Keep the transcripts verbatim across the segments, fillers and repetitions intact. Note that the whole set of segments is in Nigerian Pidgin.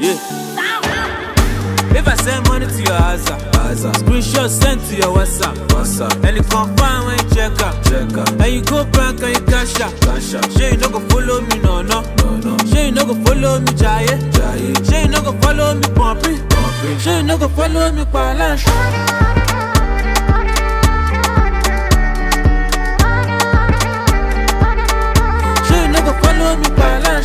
Yeah. If I send money to your house, screenshot sent to your WhatsApp, WhatsApp. And you confirm when you check out, check out. And you go bank and you cash out, cash out. Sure you no go follow me, no, no, no, no. Sure you no go follow me, Jaye, Jaye. Sure you no go follow me, Pumpy, Pumpy. Sure you no go follow me, Palash. Sure you no go follow me, Palash.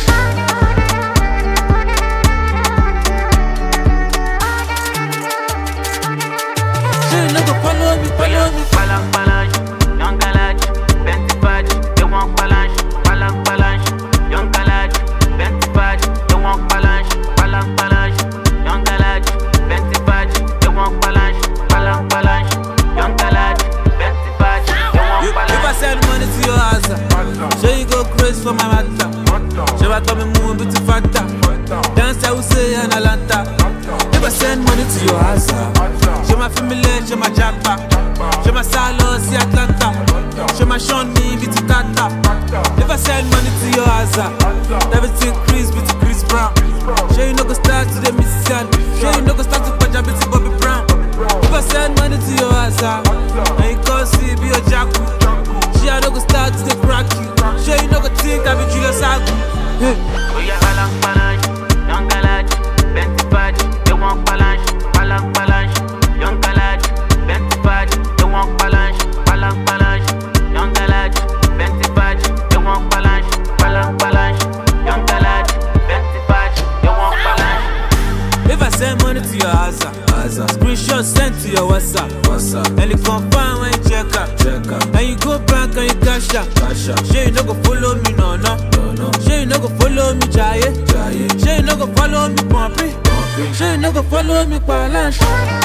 Follow me, follow me. Palang palang, young galage, Benty badge, they want palang, palang palang, young galage, Benty badge, they want palang, palang palang, young galage, Benty badge, they want palang, palang palang, young galage, Benty badge, they want palang. If I send money to your house, sure you go crazy for my matter. Sure I come and move with the factor. Dance I will say in Atlanta. If I send money to your house, show my family, show my japa. Show my salo, see Atlanta. Show my Sean me, be to Tata. If I send money to your house, everything Chris, be to Chris Brown. Show you no go start to the Mississippi. Show you no go start to Punjab, be to Bobby Brown. If I send money to your house, and you can't see, be a jackal. Show you no go start to the crack you. Show you no go think I be Julius Agu. We are palang palang, young galage, Benty badge, they want palang, palang palang, young galage, Benty badge, they want palang, palang palang, young galage, Benty badge, they want palang, palang palang, young galage, Benty badge, they want palang. If I send money to your house, screenshot sent to your WhatsApp, WhatsApp. And you confirm when you check out, check out. And you go bank and you cash out, cash out. Sure you no go follow me, no, no, no, no. Sure you no go follow me, Jaye, Jaye. Sure you no go follow me, Pumpy, Pumpy. Sure you no go follow me, Palash.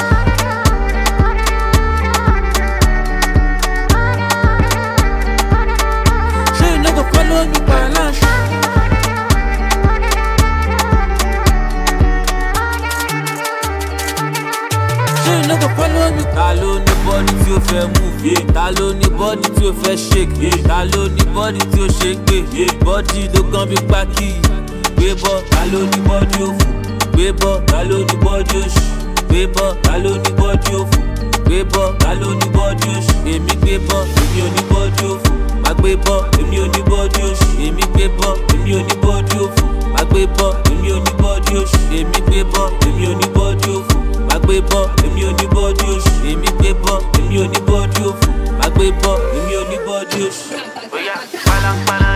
Sure you no go follow me, Palash. No go follow me. Ta ló ní body tí ó fẹ́ move, yeah. Ta ló ní body tí ó fẹ́ shake, yeah. Ta ló ní body tí ó ṣe gbé, yeah. Body ló kàn bí pákí. Gbé bọ́, ta ló ní body òfò. Gbé bọ́, ta ló ní body òṣì. Gbé bọ́, ta ló ní body òfò. Gbé bọ́, ta ló ní body òṣì. Èmi gbé bọ́, èmi ò ní body òfò. Má gbé bọ́, èmi ò ní body òṣì. Èmi gbé bọ́, èmi ò ní body òfò. Má gbé bọ́, èmi ò ní body òṣì. Èmi gbé bọ́, èmi ò ní body òfò. Má gbé bọ́, èmi ò ní bọ́ọ̀dì oṣù. Èmi gbé bọ́, èmi ò ní bọ́ọ̀dì òfò. Má gbé bọ́, èmi ò ní bọ́ọ̀dì oṣù. Oya, palang palang.